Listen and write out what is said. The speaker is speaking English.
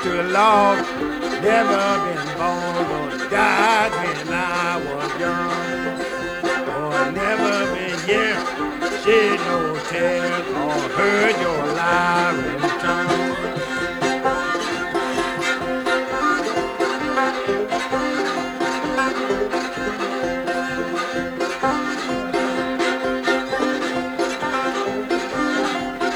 to love. Never been born or died when I was young. Or never been here, shed no tears or heard your